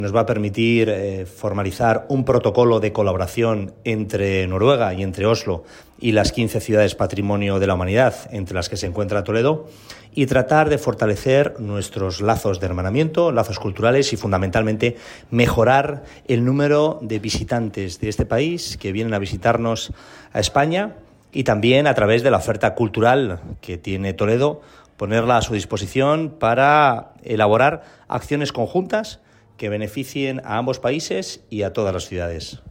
Nos va a permitir formalizar un protocolo de colaboración entre Noruega y entre Oslo y las 15 ciudades patrimonio de la humanidad, entre las que se encuentra Toledo, y tratar de fortalecer nuestros lazos de hermanamiento, lazos culturales y fundamentalmente mejorar el número de visitantes de este país que vienen a visitarnos a España y también a través de la oferta cultural que tiene Toledo, ponerla a su disposición para elaborar acciones conjuntas que beneficien a ambos países y a todas las ciudades.